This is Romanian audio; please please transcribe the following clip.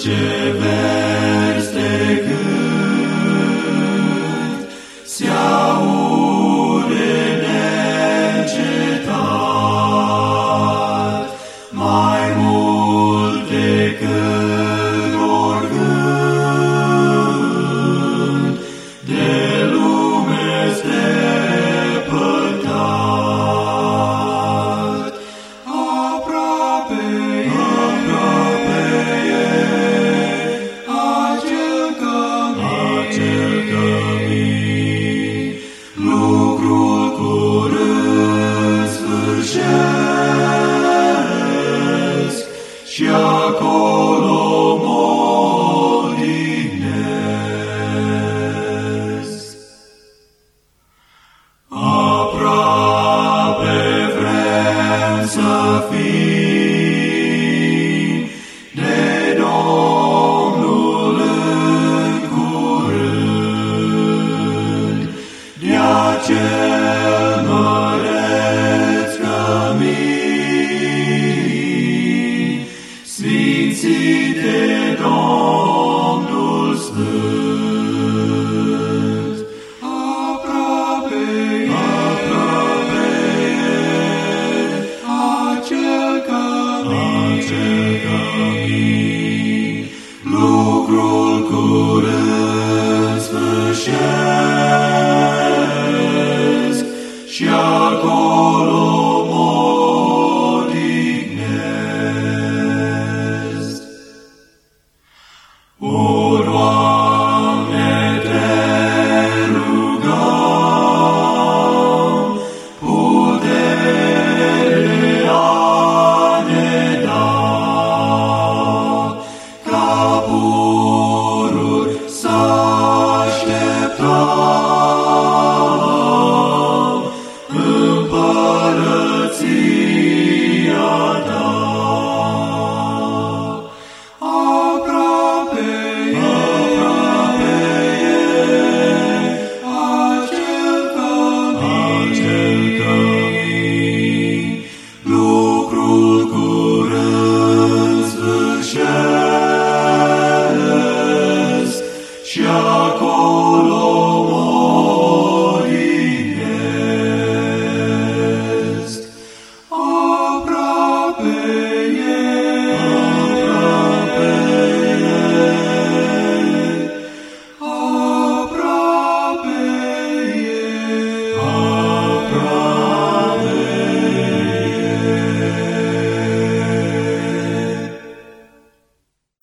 ce veste cânt, se aude neîncetat, mai mult decât oricând, de lume este pătat. Aproape e acel cămin, lucrul curând sfârșesc și acolo mă odihnesc. Aproape vrem să fim de Domnul în curând, de acel măreț cămin, sfințit de Domnul Sfânt. Aproape e acel cămin, lucrul curând sfârșesc și